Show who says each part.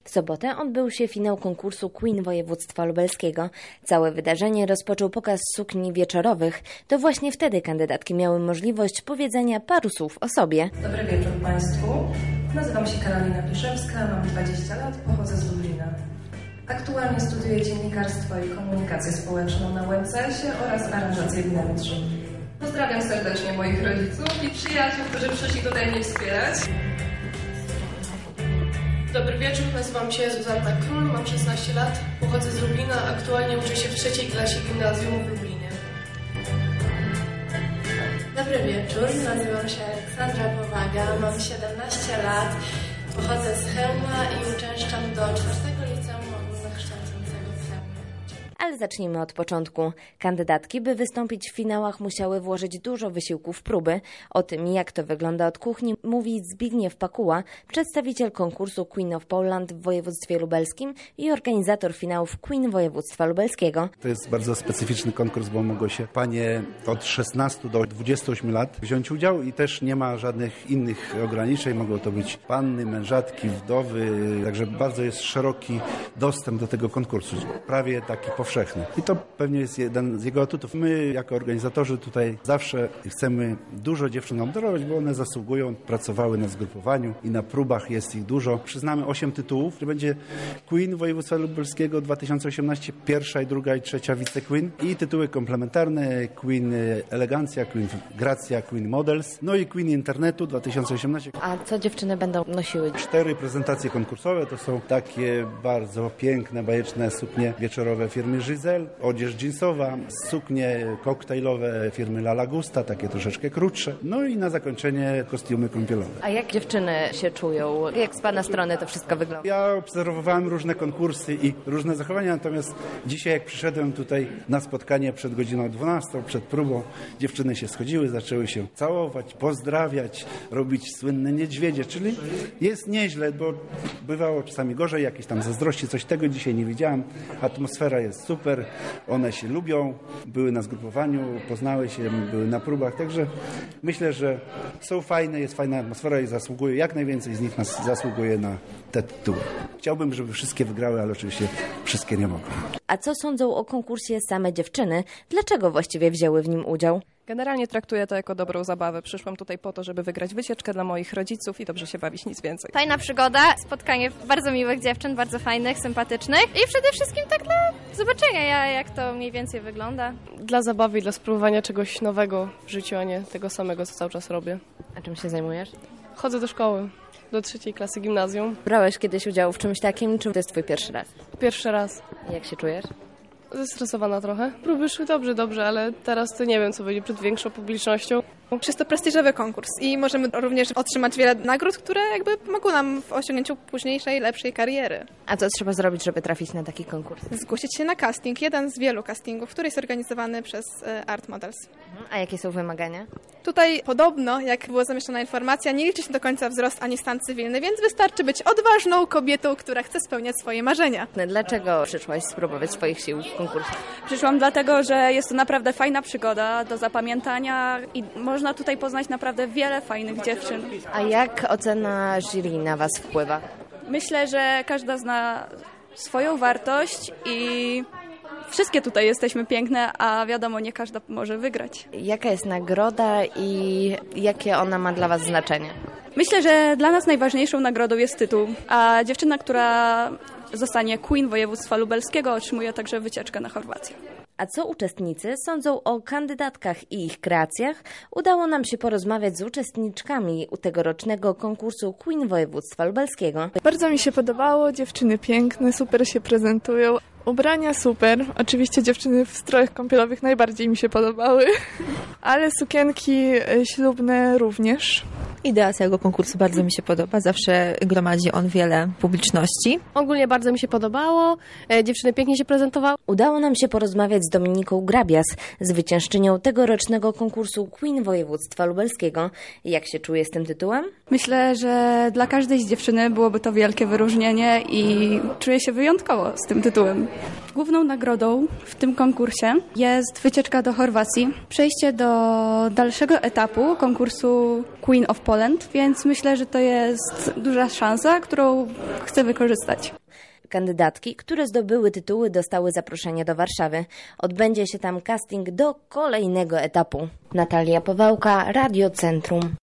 Speaker 1: W sobotę odbył się finał konkursu Queen Województwa Lubelskiego. Całe wydarzenie rozpoczął pokaz sukni wieczorowych. To właśnie wtedy kandydatki miały możliwość powiedzenia paru słów o sobie.
Speaker 2: Dobry wieczór Państwu. Nazywam się Karolina Piszewska, mam 20 lat, pochodzę z Lublina. Aktualnie studiuję dziennikarstwo i komunikację społeczną na UMCS-ie oraz aranżację wnętrz. Pozdrawiam serdecznie moich rodziców i przyjaciół, którzy przyszli tutaj mnie wspierać.
Speaker 3: Dobry wieczór, nazywam się Zuzanna Król, mam 16 lat, pochodzę z Lublina, aktualnie uczę się w 3. klasie gimnazjum w Lublinie.
Speaker 4: Dobry wieczór, nazywam się Aleksandra Powaga, mam 17 lat, pochodzę z Chełma i uczęszczam do 4. liceum ogólnokształcącego w Chełmie.
Speaker 1: Ale zacznijmy od początku. Kandydatki, by wystąpić w finałach, musiały włożyć dużo wysiłku w próby. O tym, jak to wygląda od kuchni, mówi Zbigniew Pakuła, przedstawiciel konkursu Queen of Poland w województwie lubelskim i organizator finałów Queen Województwa Lubelskiego.
Speaker 5: To jest bardzo specyficzny konkurs, bo mogą się panie od 16 do 28 lat wziąć udział i też nie ma żadnych innych ograniczeń. Mogą to być panny, mężatki, wdowy, także bardzo jest szeroki dostęp do tego konkursu, prawie taki powszechny. I to pewnie jest jeden z jego atutów. My jako organizatorzy tutaj zawsze chcemy dużo dziewczyn obdarować, bo one zasługują, pracowały na zgrupowaniu i na próbach jest ich dużo. Przyznamy 8 tytułów, że będzie Queen Województwa Lubelskiego 2018, pierwsza i druga i trzecia wicequeen i tytuły komplementarne Queen Elegancja, Queen Gracja, Queen Models, no i Queen Internetu 2018.
Speaker 1: A co dziewczyny będą nosiły?
Speaker 5: 4 prezentacje konkursowe to są takie bardzo piękne, bajeczne suknie wieczorowe firmy Giselle, odzież jeansowa, suknie koktajlowe firmy La Lagusta, takie troszeczkę krótsze, no i na zakończenie kostiumy kąpielowe.
Speaker 1: A jak dziewczyny się czują? Jak z Pana strony to wszystko wygląda?
Speaker 5: Ja obserwowałem różne konkursy i różne zachowania, natomiast dzisiaj jak przyszedłem tutaj na spotkanie przed godziną 12, przed próbą, dziewczyny się schodziły, zaczęły się całować, pozdrawiać, robić słynne niedźwiedzie, czyli jest nieźle, bo bywało czasami gorzej, jakieś tam zazdrości, coś tego dzisiaj nie widziałem. Atmosfera jest super, one się lubią, były na zgrupowaniu, poznały się, były na próbach, także myślę, że są fajne, jest fajna atmosfera i zasługuje, jak najwięcej z nich nas zasługuje na te tytuły. Chciałbym, żeby wszystkie wygrały, ale oczywiście wszystkie nie mogą.
Speaker 1: A co sądzą o konkursie same dziewczyny? Dlaczego właściwie wzięły w nim udział?
Speaker 6: Generalnie traktuję to jako dobrą zabawę. Przyszłam tutaj po to, żeby wygrać wycieczkę dla moich rodziców i dobrze się bawić, nic więcej.
Speaker 7: Fajna przygoda, spotkanie bardzo miłych dziewczyn, bardzo fajnych, sympatycznych i przede wszystkim tak dla zobaczenia, jak to mniej więcej wygląda.
Speaker 3: Dla zabawy i dla spróbowania czegoś nowego w życiu, a nie tego samego, co cały czas robię.
Speaker 1: A czym się zajmujesz?
Speaker 3: Chodzę do szkoły, do 3. klasy gimnazjum.
Speaker 1: Brałeś kiedyś udział w czymś takim, czy to jest twój pierwszy raz?
Speaker 3: Pierwszy raz.
Speaker 1: Jak się czujesz?
Speaker 3: Zestresowana trochę. Próby szły dobrze, ale teraz to nie wiem, co będzie przed większą publicznością.
Speaker 8: Jest to prestiżowy konkurs i możemy również otrzymać wiele nagród, które jakby pomogą nam w osiągnięciu późniejszej, lepszej kariery.
Speaker 1: A co trzeba zrobić, żeby trafić na taki konkurs?
Speaker 8: Zgłosić się na casting, jeden z wielu castingów, który jest organizowany przez Art Models.
Speaker 1: A jakie są wymagania?
Speaker 8: Tutaj podobno, jak była zamieszczona informacja, nie liczy się do końca wzrost ani stan cywilny, więc wystarczy być odważną kobietą, która chce spełniać swoje marzenia.
Speaker 1: Dlaczego przyszłaś spróbować swoich sił w konkursie?
Speaker 9: Przyszłam dlatego, że jest to naprawdę fajna przygoda do zapamiętania i można tutaj poznać naprawdę wiele fajnych dziewczyn.
Speaker 1: A jak ocena jury na Was wpływa?
Speaker 9: Myślę, że każda zna swoją wartość i wszystkie tutaj jesteśmy piękne, a wiadomo, nie każda może wygrać.
Speaker 1: Jaka jest nagroda i jakie ona ma dla Was znaczenie?
Speaker 9: Myślę, że dla nas najważniejszą nagrodą jest tytuł, a dziewczyna, która zostanie Queen Województwa Lubelskiego, otrzymuje także wycieczkę na Chorwację.
Speaker 1: A co uczestnicy sądzą o kandydatkach i ich kreacjach? Udało nam się porozmawiać z uczestniczkami tegorocznego konkursu Queen Województwa Lubelskiego.
Speaker 10: Bardzo mi się podobało, dziewczyny piękne, super się prezentują. Ubrania super, oczywiście dziewczyny w strojach kąpielowych najbardziej mi się podobały, ale sukienki ślubne również.
Speaker 11: Idea całego konkursu bardzo mi się podoba, zawsze gromadzi on wiele publiczności.
Speaker 3: Ogólnie bardzo mi się podobało, dziewczyny pięknie się prezentowały.
Speaker 1: Udało nam się porozmawiać z Dominiką Grabias, zwyciężczynią tegorocznego konkursu Queen Województwa Lubelskiego. Jak się czuje z tym tytułem?
Speaker 9: Myślę, że dla każdej z dziewczyny byłoby to wielkie wyróżnienie i czuję się wyjątkowo z tym tytułem. Główną nagrodą w tym konkursie jest wycieczka do Chorwacji, przejście do dalszego etapu konkursu Queen of Poland, więc myślę, że to jest duża szansa, którą chcę wykorzystać.
Speaker 1: Kandydatki, które zdobyły tytuły, dostały zaproszenie do Warszawy. Odbędzie się tam casting do kolejnego etapu. Natalia Powałka, Radio Centrum.